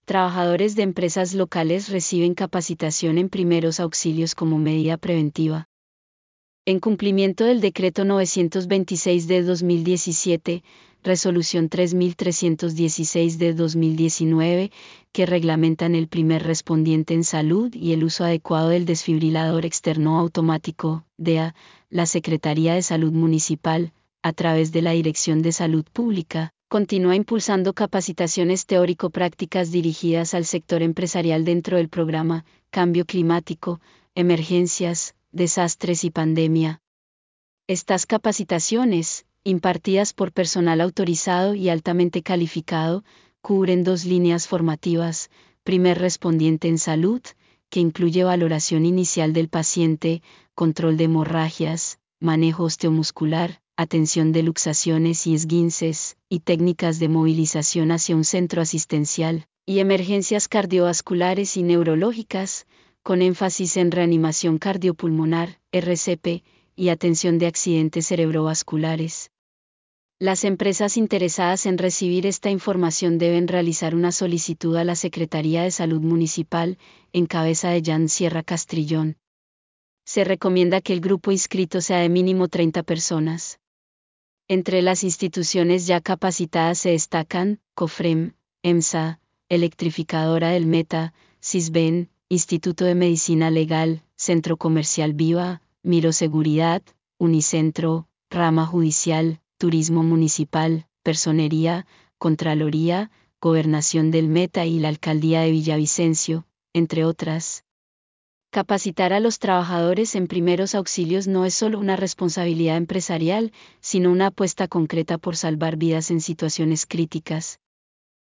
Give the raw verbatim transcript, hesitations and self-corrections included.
Trabajadores de empresas locales reciben capacitación en primeros auxilios como medida preventiva. En cumplimiento del Decreto novecientos veintiséis de dos mil diecisiete, Resolución tres mil trescientos dieciséis de dos mil diecinueve, que reglamentan el primer respondiente en salud y el uso adecuado del desfibrilador externo automático, D E A, la Secretaría de Salud Municipal, a través de la Dirección de Salud Pública, continúa impulsando capacitaciones teórico-prácticas dirigidas al sector empresarial dentro del programa Cambio Climático, Emergencias, Desastres y Pandemia. Estas capacitaciones, impartidas por personal autorizado y altamente calificado, cubren dos líneas formativas: primer respondiente en salud, que incluye valoración inicial del paciente, control de hemorragias, manejo osteomuscular, atención de luxaciones y esguinces, y técnicas de movilización hacia un centro asistencial, y emergencias cardiovasculares y neurológicas, con énfasis en reanimación cardiopulmonar, R C P, y atención de accidentes cerebrovasculares. Las empresas interesadas en recibir esta información deben realizar una solicitud a la Secretaría de Salud Municipal, en cabeza de Jan Sierra Castrillón. Se recomienda que el grupo inscrito sea de mínimo treinta personas. Entre las instituciones ya capacitadas se destacan COFREM, EMSA, Electrificadora del Meta, CISBEN, Instituto de Medicina Legal, Centro Comercial Viva, Miro Seguridad, Unicentro, Rama Judicial, Turismo Municipal, Personería, Contraloría, Gobernación del Meta y la Alcaldía de Villavicencio, entre otras. Capacitar a los trabajadores en primeros auxilios no es solo una responsabilidad empresarial, sino una apuesta concreta por salvar vidas en situaciones críticas,